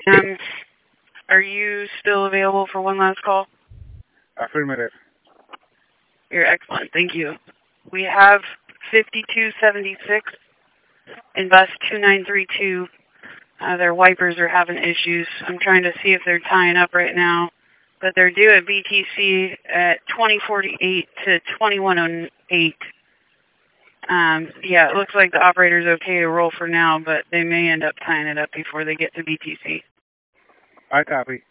Um, are you still available for one last call? Affirmative. You're excellent. Thank you. We have 5276 in bus 2932. Their wipers are having issues. I'm trying to see if they're tying up right now, but they're due at BTC at 2048 to 2108. Yeah, it looks like the operator's okay to roll for now, but they may end up tying it up before they get to BTC. I copy.